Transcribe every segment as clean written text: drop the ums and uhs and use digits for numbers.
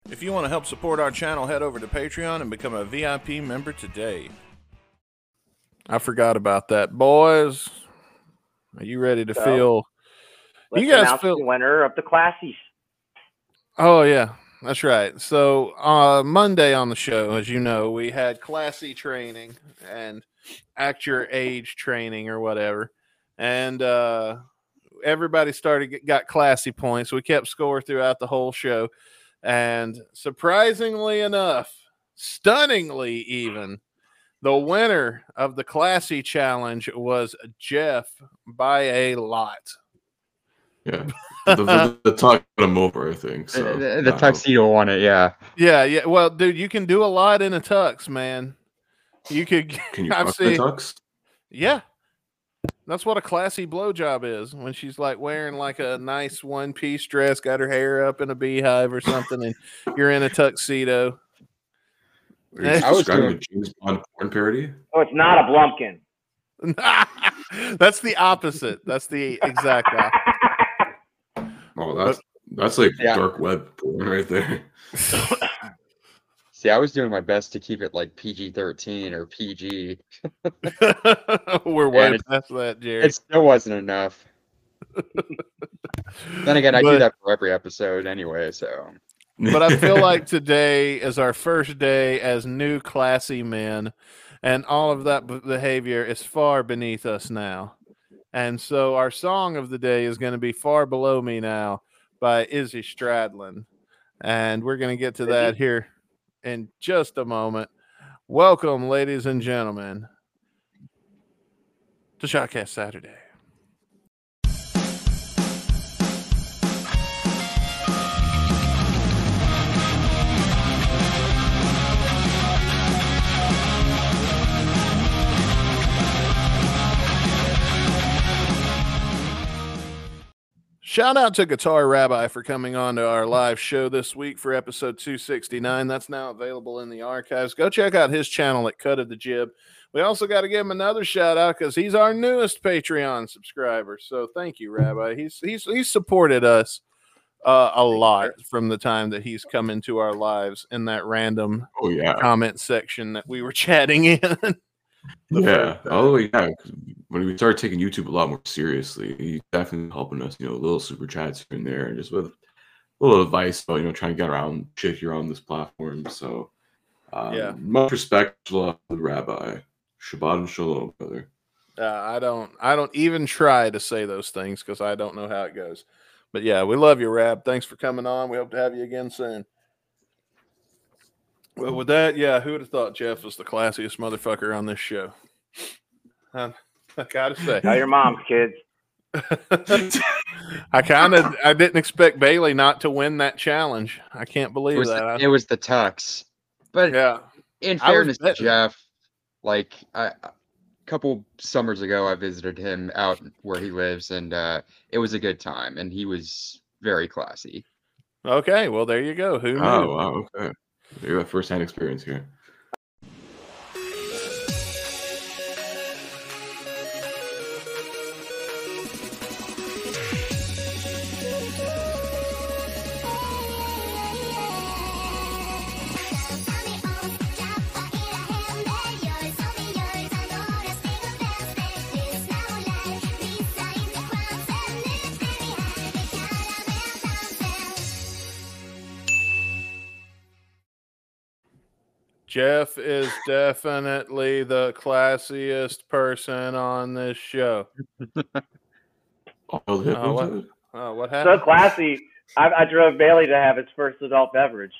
If you want to help support our channel, head over to Patreon and become a VIP member today. I forgot about that. Boys, are you ready to feel? Let's You guys announce feel the winner of the Classies. Oh, yeah, that's right. So Monday on the show, as you know, we had classy training and act your age training or whatever. And everybody got classy points. We kept score throughout the whole show. And surprisingly enough, stunningly even, the winner of the classy challenge was Jeff by a lot. Yeah, the talk got him over, I think. So the tuxedo won it, yeah. Yeah. Well, dude, you can do a lot in a tux, man. You could. Can you fuck in a tux? Yeah, that's what a classy blowjob is. When she's like wearing like a nice one-piece dress, got her hair up in a beehive or something, and you're in a tuxedo. Are you describing a James Bond porn parody? Oh, it's not a Blumpkin. That's the opposite. That's the exact opposite. Oh, that's like dark web porn right there. See, I was doing my best to keep it like PG-13 or PG. We're way past that, Jerry. It still wasn't enough. Then again, I do that for every episode anyway, so. But I feel like today is our first day as new classy men, and all of that behavior is far beneath us now. And so our song of the day is going to be Far Below Me Now by Izzy Stradlin. And we're going to get to that here in just a moment. Welcome, ladies and gentlemen, to Shotcast Saturday. Shout out to Guitar Rabbi for coming on to our live show this week for episode 269. That's now available in the archives. Go check out his channel at Cut of the Jib. We also got to give him another shout out because he's our newest Patreon subscriber. So thank you, Rabbi. He's supported us a lot from the time that he's come into our lives in that random comment section that we were chatting in. When we started taking YouTube a lot more seriously, he's definitely helping us, little super chats here and there, and just with a little advice about, trying to get around shit here on this platform. So, much respect to the Rabbi. Shabbat and Shalom, brother. I don't even try to say those things because I don't know how it goes. But yeah, we love you, Rab. Thanks for coming on. We hope to have you again soon. Well, with that, who would have thought Jeff was the classiest motherfucker on this show? I gotta say, tell your moms, kids. I didn't expect Bailey not to win that challenge. I can't believe that. It was the tux, but in fairness to Jeff, like a couple summers ago, I visited him out where he lives, and it was a good time, and he was very classy. Okay, well there you go. Who knew? Oh, wow, okay. You got first-hand experience here. Jeff is definitely the classiest person on this show. What happened? So classy. I drove Bailey to have his first adult beverage.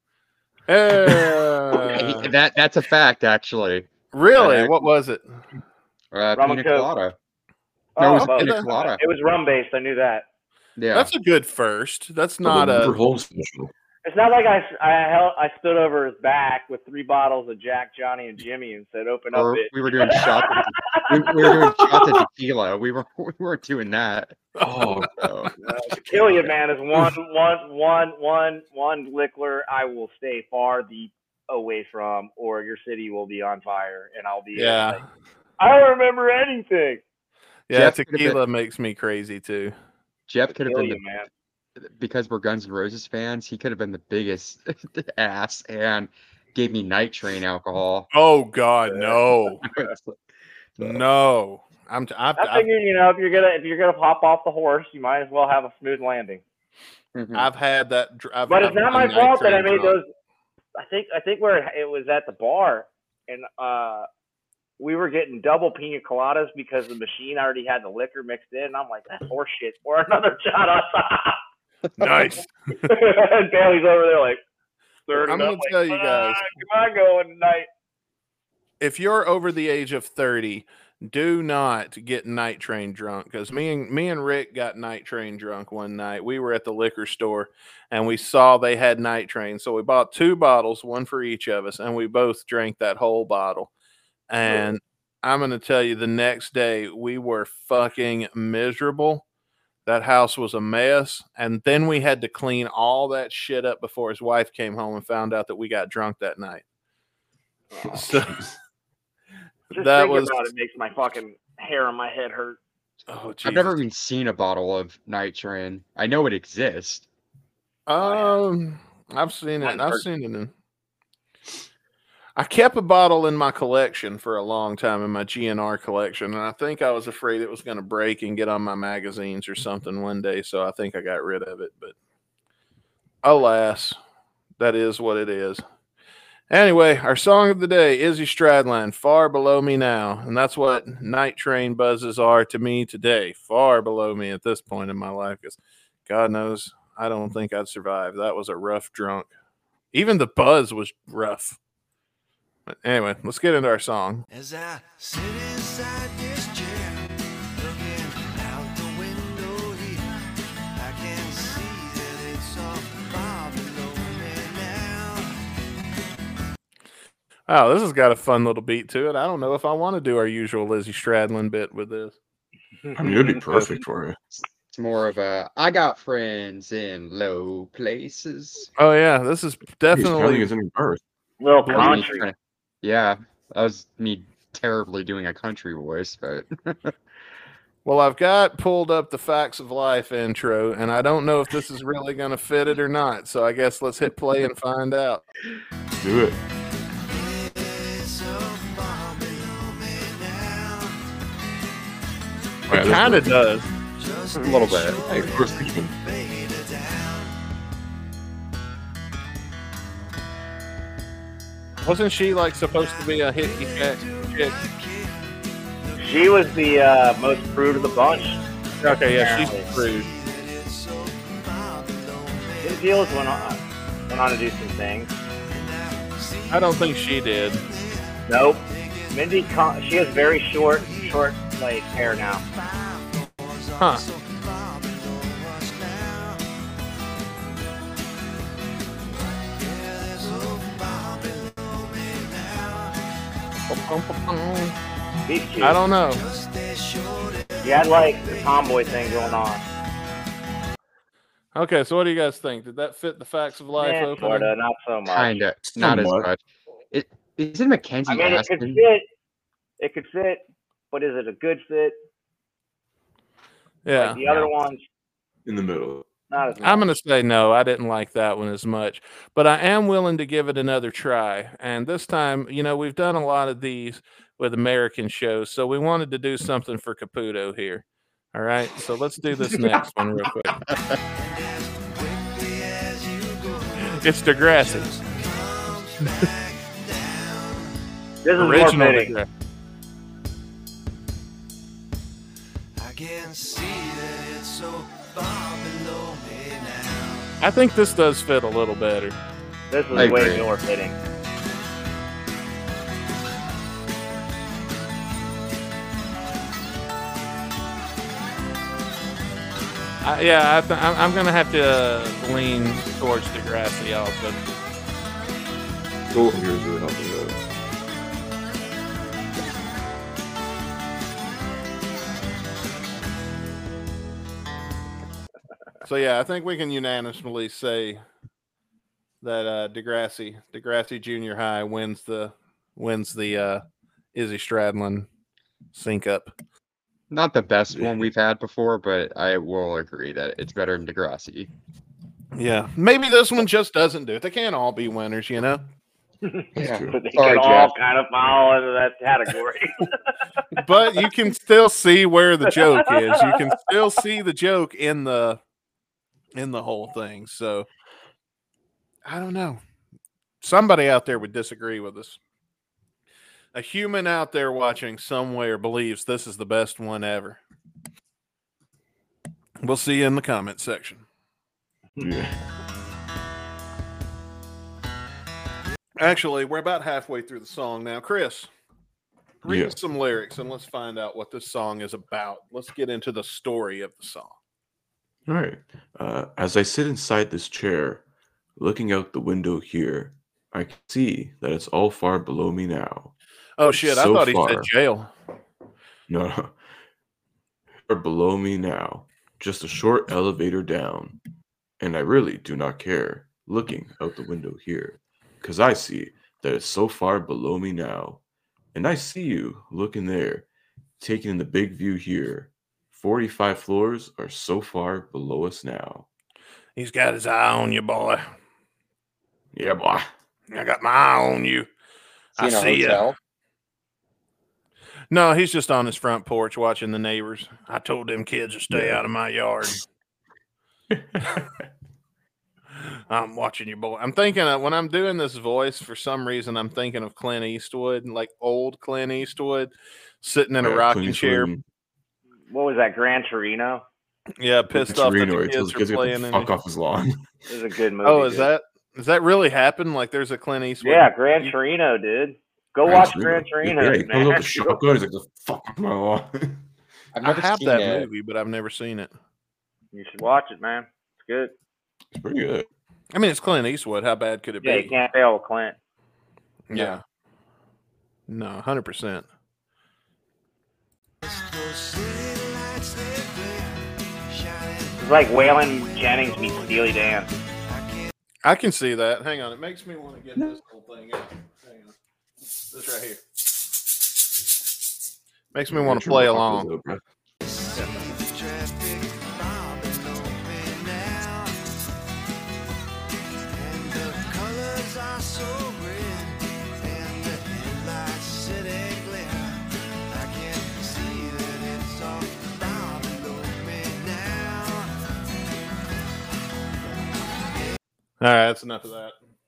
That's a fact, actually. Really? What was it? Pina colada. No, it was pina colada. It was rum based. I knew that. Yeah, that's a good first. That's not a. It's not like I stood over his back with 3 bottles of Jack, Johnny, and Jimmy and said, "Open up it." We were doing shots. we were doing shots of tequila. We weren't doing that. Oh, tequila, man, is one liquor I will stay far away from, or your city will be on fire, and I'll be like, I don't remember anything. Yeah, tequila makes me crazy too. Jeff could have been because we're Guns N' Roses fans, he could have been the biggest ass and gave me Night Train alcohol. Oh God, no, no. I figured, if you're gonna pop off the horse, you might as well have a smooth landing. Mm-hmm. I've had that, but it's not my fault that I made those. I think where it was at the bar, and we were getting double pina coladas because the machine already had the liquor mixed in. And I'm like, that's horse shit. Or another shot on top. Nice. And Bailey's over there like, I'm going to tell you guys. Come on, going tonight. If you're over the age of 30, do not get Night Train drunk, because me and Rick got Night Train drunk one night. We were at the liquor store and we saw they had Night Train, so we bought 2 bottles, one for each of us, and we both drank that whole bottle. And I'm going to tell you, the next day we were fucking miserable. That house was a mess, and then we had to clean all that shit up before his wife came home and found out that we got drunk that night. So just that was about it makes my fucking hair on my head hurt. Oh, Jesus. I've never even seen a bottle of Night Train. I know it exists. I've seen it. I've seen it. I kept a bottle in my collection for a long time, in my GNR collection, and I think I was afraid it was going to break and get on my magazines or something one day, so I think I got rid of it. But alas, that is what it is. Anyway, our song of the day, Izzy Stradlin, Far Below Me Now. And that's what Night Train buzzes are to me today. Far below me at this point in my life, because God knows I don't think I'd survive. That was a rough drunk. Even the buzz was rough. But anyway, let's get into our song. As I sit inside this chair, looking out the window here, I can see that it's all far below me now. Wow, this has got a fun little beat to it. I don't know if I want to do our usual Izzy Stradlin bit with this. I mean, it'd be perfect for it. It's more of a, I got friends in low places. Oh, yeah, this is definitely his birth. Little country. Yeah, that was me terribly doing a country voice, but well, I've got pulled up the Facts of Life intro, and I don't know if this is really going to fit it or not. So I guess let's hit play and find out. Do it. It kind of does. A little bit. Hey, of course we can. Wasn't she like supposed to be a hippie chick? She was the most prude of the bunch. Okay, yeah, she's prude. Jim Fields went on to do some things. I don't think she did. Nope. Mindy, she has very short like hair now. Huh. I don't know. You had like the tomboy thing going on. Okay, so what do you guys think? Did that fit the Facts of Life opening? Florida, not so much. Kinda, not as much. Is it Mackenzie? I mean, it could fit. It could fit, but is it a good fit? Yeah. Like the other ones in the middle. Not as much. I'm going to say no. I didn't like that one as much, but I am willing to give it another try. And this time, we've done a lot of these with American shows, so we wanted to do something for Caputo here. All right, so let's do this next one real quick. It's Degrassi. This is original more fitting. I can see that it's so far below me now. I think this does fit a little better. This is way more fitting. I'm going to have to lean towards Degrassi also. Cool. Here's really helping though. So yeah, I think we can unanimously say that Degrassi Junior High wins the Izzy Stradlin sync up. Not the best one we've had before, but I will agree that it's better than Degrassi. Yeah, maybe this one just doesn't do it. They can't all be winners, you know. Yeah, But they sorry, can all Jeff. kind of fall into that category. But you can still see where the joke is. You can still see the joke in the whole thing. So I don't know. Somebody out there would disagree with us. A human out there watching somewhere believes this is the best one ever. We'll see you in the comment section. Yeah. Actually, we're about halfway through the song now. Chris, read Yeah. us some lyrics and let's find out what this song is about. Let's get into the story of the song. All right. As I sit inside this chair, looking out the window here, I can see that it's all far below me now. Oh, shit. I So thought he said far. jail. No, are below me now, just a short elevator down. And I really do not care, looking out the window here, because I see that it's so far below me now. And I see you looking there, taking in the big view here. 45 floors are so far below us now. He's got his eye on you, boy. Yeah, boy. I got my eye on you. I In a see ya. hotel? No, he's just on his front porch watching the neighbors. I told them kids to stay Yeah. out of my yard. I'm watching you, boy. I'm thinking of, when I'm doing this voice, for some reason, I'm thinking of Clint Eastwood, like old Clint Eastwood, sitting in a Yeah, rocking Clint chair. Eastwood and What was that, Gran Torino? Yeah, pissed off that Torino, the he tells kids the are kids to playing. fuck off his lawn. It was a good movie. Oh, is dude. that really happened? Like, there's a Clint Eastwood. Yeah, Gran Torino, dude. Go Gran watch Torino. Gran Torino, Yeah, he comes man. up with shotgun. He's like, "The fuck off my lawn." I've I never have seen that it. movie, but I've never seen it. You should watch it, man. It's good. It's pretty good. I mean, it's Clint Eastwood. How bad could it Yeah, be? you can't fail with Clint. Yeah. No, 100%. It's like Waylon Jennings meets Steely Dan. I can see that. Hang on. It makes me want to get this whole thing out. Hang on. This right here. Makes me want to play along. All right, that's enough of that.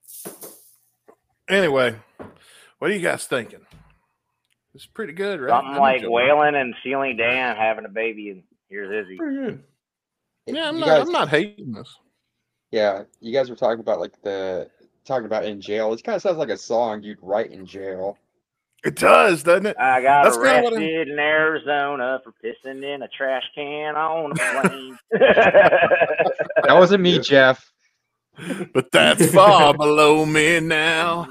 Anyway, what are you guys thinking? It's pretty good, right? Something like Waylon and Steely Dan having a baby, and here's Izzy. Pretty good. Yeah, I'm You not hating this. Yeah, you guys were talking about talking about in jail. It kind of sounds like a song you'd write in jail. It does, doesn't it? I got That's kinda what arrested in Arizona for pissing in a trash can on a plane. That wasn't me, Jeff. But that's far below me now.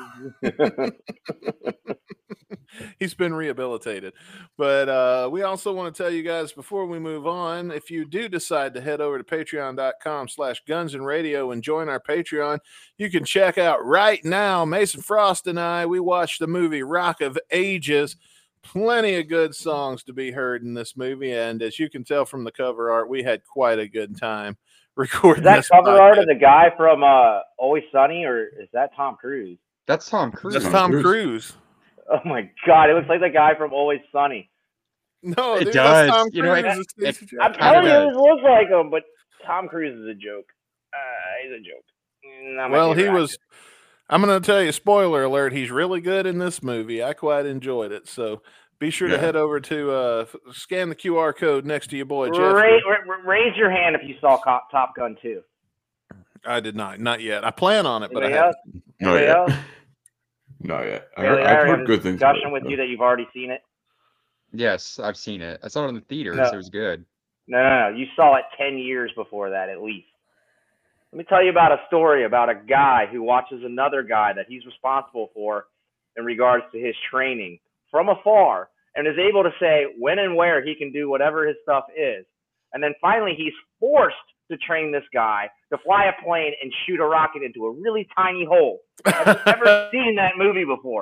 He's been rehabilitated. But we also want to tell you guys before we move on, if you do decide to head over to patreon.com/gunsandradio and join our Patreon, you can check out right now, Mason Frost and I, we watched the movie Rock of Ages. Plenty of good songs to be heard in this movie. And as you can tell from the cover art, we had quite a good time recording Is that this cover art of podcast. the guy from Always Sunny, or is that Tom Cruise? That's Tom Cruise. That's Tom Cruise. Oh my God, it looks like the guy from Always Sunny. No, It dude, does. that's Tom You know, Cruise. it- It's Stacey I'm Jackson. telling you, does. it looks like him, but Tom Cruise is a joke. He's a joke. Not my Well, he favorite was. I'm going to tell you, spoiler alert, he's really good in this movie. I quite enjoyed it. So be sure to Yeah. head over to scan the QR code next to your boy, actor. Jeff. Raise your hand if you saw Top Gun 2. I did not yet. I plan on it, but I Anybody else? haven't. Not Anybody yet. else? Not yet. Bailey, I've already heard had good a things. about discussion it, with though. you that you've already seen it. Yes, I've seen it. I saw it in the theaters. No. It was good. No. You saw it 10 years before that, at least. Let me tell you about a story about a guy who watches another guy that he's responsible for in regards to his training from afar and is able to say when and where he can do whatever his stuff is. And then finally, he's forced to train this guy to fly a plane and shoot a rocket into a really tiny hole. Have you ever seen that movie before?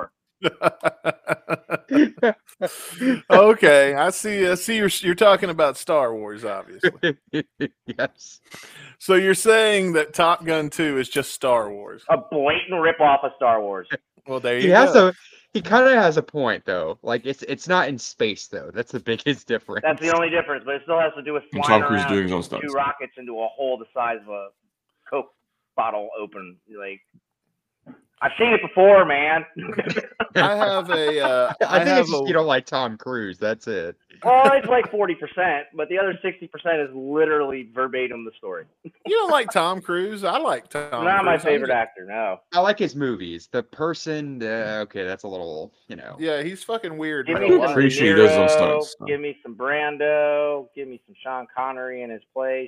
Okay, I see. I see. You're talking about Star Wars, obviously. Yes. So you're saying that Top Gun 2 is just Star Wars? A blatant ripoff of Star Wars. Well, there you go. He kind of has a point though. Like it's not in space though. That's the biggest difference. That's the only difference, but it still has to do with And flying Tom Cruise around doing his own two stunts. rockets into a hole the size of a Coke bottle open. Like, I've seen it before, man. I have a. I think it's just you don't like Tom Cruise. That's it. Well, it's like 40%, but the other 60% is literally verbatim the story. You don't like Tom Cruise? I like Tom. Not Cruise. my favorite actor, no. I like his movies. The person, okay, that's a little, Yeah, he's fucking weird. Give in me real some life. Pretty sure he does his own De Niro, stunts, so. give me some Brando, give me some Sean Connery in his place,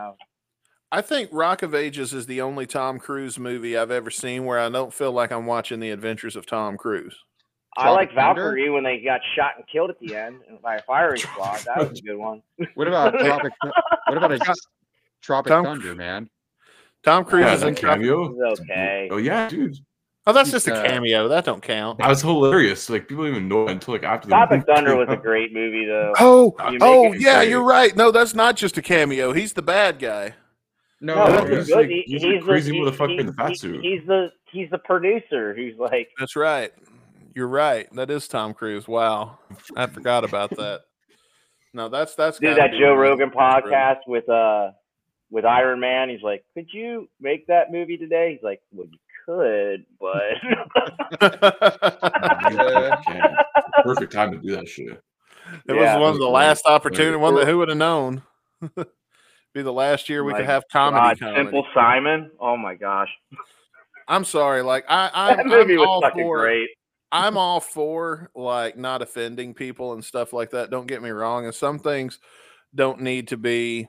I think Rock of Ages is the only Tom Cruise movie I've ever seen where I don't feel like I'm watching the adventures of Tom Cruise. I like Tropic Thunder? Valkyrie when they got shot and killed at the end by a firing squad. That was a good one. What about Tropic? What about Tropic Tom- Thunder, man? Tom Cruise Yeah, is in that cameo. It's okay. Oh yeah, dude. Oh, that's just a cameo. That don't count. That was hilarious. Like people didn't even know it until like after the Tropic movie Thunder came was a out. great movie, though. Oh, You make oh, it yeah, great. you're right. No, that's not just a cameo. He's the bad guy. No, No, it's he's good. like- he's a crazy motherfucker in the fat suit. He's the producer. He's like, That's right. You're right. That is Tom Cruise. Wow, I forgot about that. No, that's do gotta that be Joe one of Rogan the- podcast with Iron Man. He's like, could you make that movie today? He's like, well, you could, but Yeah. Perfect time to do that shit. It Yeah. was one of the last opportunity. One that Or- who would have known? Be the last year we My could have comedy. God, Simple Simon. Oh my gosh, I'm sorry. Like that I'm movie was all fucking for. great. I'm all for like not offending people and stuff like that. Don't get me wrong. And some things don't need to be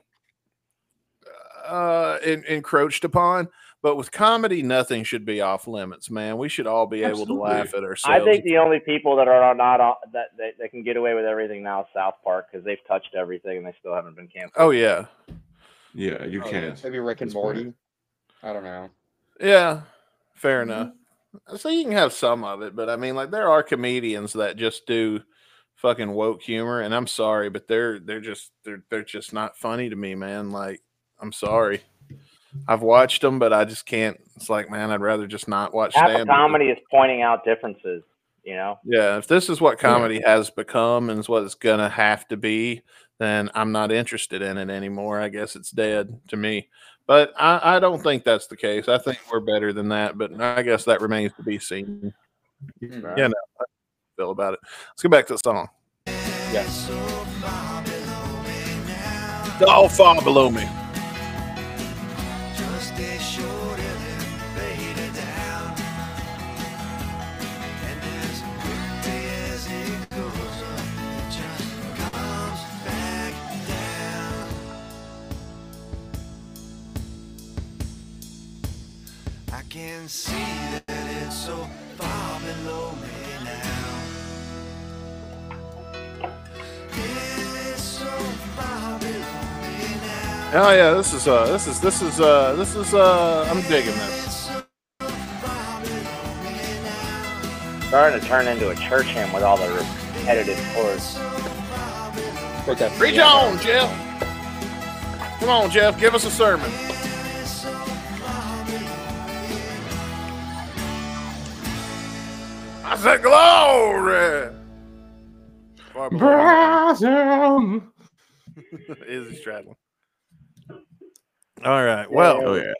encroached upon. But with comedy, nothing should be off limits, man. We should all be able to Absolutely. laugh at ourselves. I think the only people that are not that can get away with everything now is South Park because they've touched everything and they still haven't been canceled. Oh yeah, Yeah, you can't. Maybe Rick and That's right. Morty. I don't know. yeah. Fair enough. So you can have some of it, but I mean, like there are comedians that just do fucking woke humor, and I'm sorry, but they're just not funny to me, man. Like I'm sorry. I've watched them, but I just can't. It's like, man, I'd rather just not watch Half the stand-up. comedy is pointing out differences. Yeah, if this is what comedy has become and is what it's gonna have to be, then I'm not interested in it anymore. I guess it's dead to me. But I don't think that's the case. I think we're better than that, but I guess that remains to be seen. Mhm. Yeah, no, I feel about it. Let's get back to the song. Yes. Oh, far below me. Just stay short and then fade it down. And as quickly as it goes up, it just comes back down. I can see that it's so far below me now. It's so far below me now. Oh yeah, this is I'm digging this. Starting to turn into a church hymn with all the repetitive chords. Reach on, Jeff. Come on, Jeff, give us a sermon. I said glory. Far below me. Izzy Stradlin. All right. Well, Oh yeah.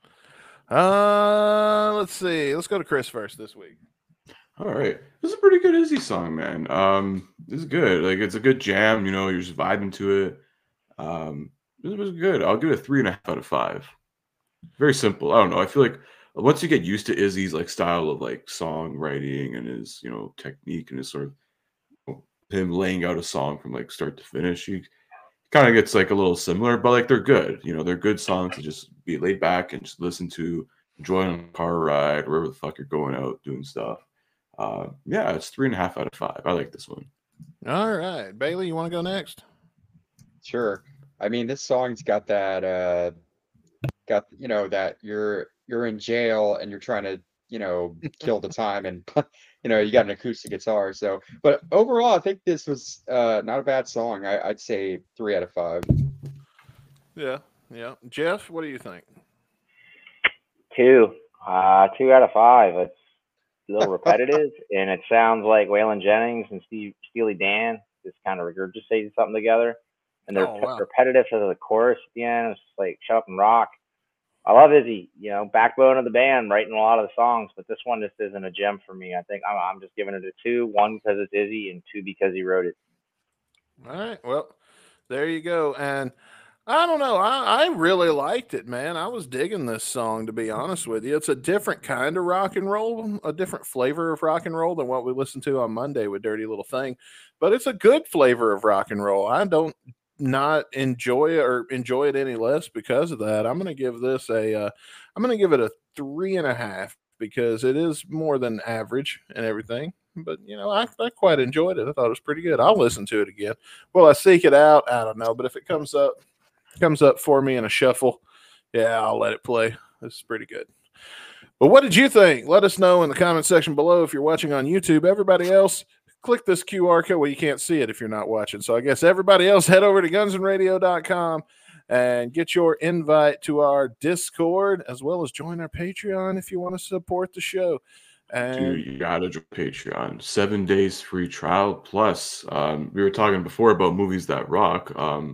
let's see. Let's go to Chris first this week. All right. This is a pretty good Izzy song, man. This is good. Like it's a good jam, you're just vibing to it. This was good. I'll give it a 3.5 out of 5. Very simple. I don't know. I feel like once you get used to Izzy's like style of like songwriting and his, technique and his sort of him laying out a song from like start to finish, he kind of gets like a little similar, but like they're good. They're good songs to just be laid back and just listen to, enjoy on a car ride, wherever the fuck you're going out doing stuff. Yeah, it's 3.5 out of 5. I like this one. All right, Bailey, you want to go next? Sure. I mean, this song's got that, that you're in jail and you're trying to kill the time, and you got an acoustic guitar. So, but overall, I think this was not a bad song. I'd say 3 out of 5. Yeah. Jeff, what do you think? 2. 2 out of 5. It's a little repetitive, and it sounds like Waylon Jennings and Steely Dan just kind of regurgitated something together. And they're repetitive to the chorus at the end. It's just like shut up and rock. I love Izzy, backbone of the band, writing a lot of the songs, but this one just isn't a gem for me. I think I'm just giving it a 2. 1 because it's Izzy, and 2 because he wrote it. All right. Well, there you go. And I don't know. I really liked it, man. I was digging this song, to be honest with you. It's a different kind of rock and roll, a different flavor of rock and roll than what we listened to on Monday with Dirty Little Thing. But it's a good flavor of rock and roll. I don't not enjoy it any less because of that. I'm going to give this I'm going to give it a 3.5 because it is more than average and everything. But, I quite enjoyed it. I thought it was pretty good. I'll listen to it again. Will I seek it out? I don't know. But if it comes up for me in a shuffle, yeah, I'll let it play. This is pretty good. But what did you think? Let us know in the comment section below if you're watching on YouTube. Everybody else, click this QR code. Well, you can't see it if you're not watching. So I guess everybody else, head over to gunsandradio.com and get your invite to our Discord, as well as join our Patreon if you want to support the show. And dude, you gotta join Patreon. 7 days free trial. Plus, we were talking before about movies that rock.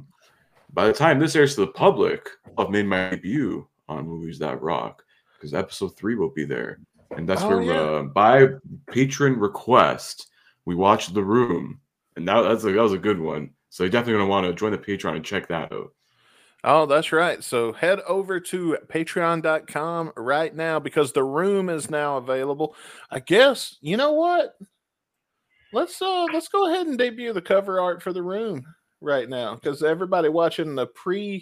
By the time this airs to the public, I've made my debut on Movies That Rock because episode 3 will be there, and that's where by patron request we watched The Room, and that was a good one. So you're definitely gonna want to join the Patreon and check that out. Oh, that's right. So head over to patreon.com right now because The Room is now available. I guess, you know what? Let's go ahead and debut the cover art for The Room right now because everybody watching the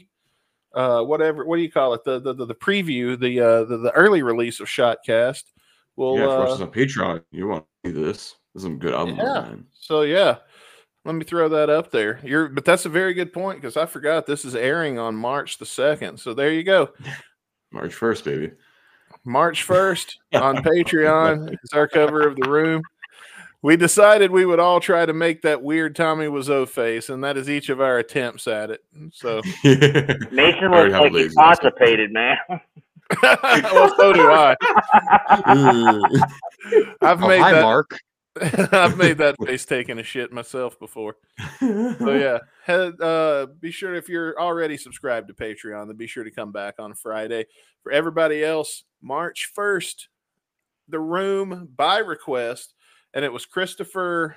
what do you call it? The preview, the early release of Shotcast. Well, if you're watching on Patreon, you want to see this. This is some good album, man. So let me throw that up there. But that's a very good point because I forgot this is airing on March the 2nd. So there you go. March 1st, baby. March 1st on Patreon is our cover of The Room. We decided we would all try to make that weird Tommy Wiseau face, and that is each of our attempts at it. So Mason looks like he's constipated, man. Well, so do I. Mark. I've made that face taking a shit myself before. So be sure if you're already subscribed to Patreon, then be sure to come back on Friday. For everybody else, March 1st, The Room by request, and it was Christopher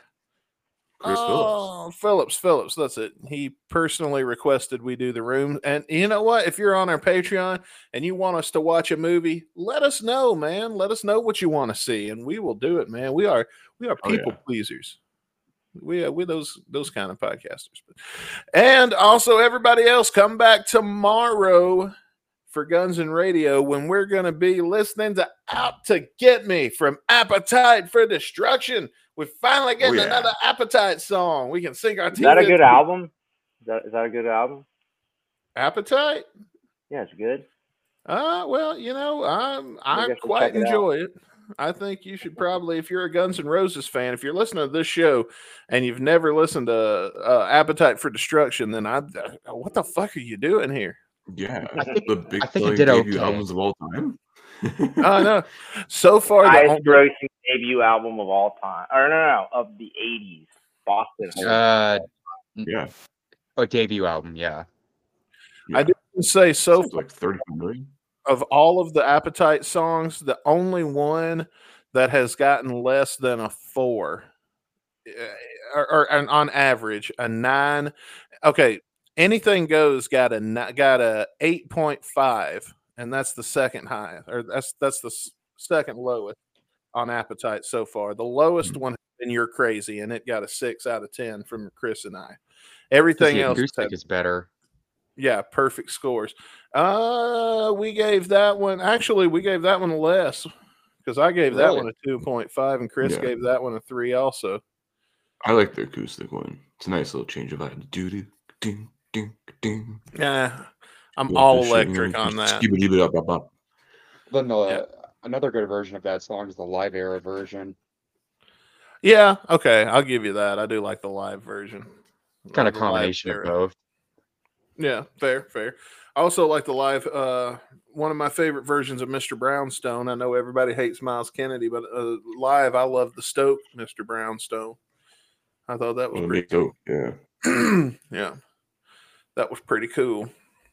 Phillips. That's it. He personally requested we do The Room. And you know what? If you're on our Patreon and you want us to watch a movie, let us know, man. Let us know what you want to see, and we will do it, man. We are people pleasers. We're those kind of podcasters. And also, everybody else, come back tomorrow for Guns and Radio when we're going to be listening to Out to Get Me from Appetite for Destruction. We're finally getting another Appetite song. We can sink our teeth. Is that a good album? Is that a good album? Appetite? Yeah, it's good. Well, I quite enjoy it. I think you should probably, if you're a Guns N' Roses fan, if you're listening to this show and you've never listened to Appetite for Destruction, then what the fuck are you doing here? Yeah, the big debut albums of all time. I know. So far, highest grossing debut album of all time, or no, of the '80s, Boston. Yeah. Oh, debut album, yeah. I didn't say so far. Like 30 million. Of all of the Appetite songs, the only one that has gotten less than a 4, or on average a 9. Okay. Anything Goes got a 8.5, and that's the second high, or that's the second lowest on Appetite so far. The lowest one has been You're Crazy, and it got a 6 out of 10 from Chris and I. Everything else is better. Yeah, perfect scores. We gave that one less because I gave that one a 2.5, and Chris gave that one a 3 also. I like the acoustic one. It's a nice little change of vibe. Doo-doo, ding. Yeah, I'm all electric on that. But no, another good version of that song is the Live Era version. Yeah, okay, I'll give you that. I do like the live version. Kind of combination of both. Yeah, fair. I also like the live. One of my favorite versions of Mr. Brownstone. I know everybody hates Miles Kennedy, but live, I love the Stoke Mr. Brownstone. I thought that was pretty cool. Yeah. Yeah, that was pretty cool.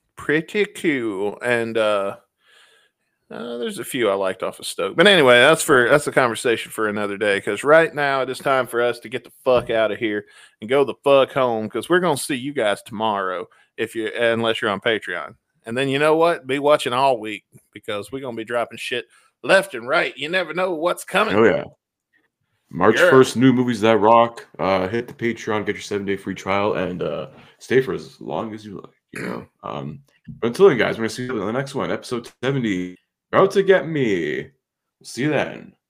And there's a few I liked off of Stoke. But anyway, that's a conversation for another day, because right now it is time for us to get the fuck out of here and go the fuck home, because we're going to see you guys tomorrow unless you're on Patreon. And then you know what? Be watching all week, because we're going to be dropping shit left and right. You never know what's coming. Oh, yeah. March 1st, new movies that rock. Hit the Patreon, get your 7-day free trial, and stay for as long as you like. You know. But until then, guys, we're going to see you in the next one, episode 70. Out to get me. See you then.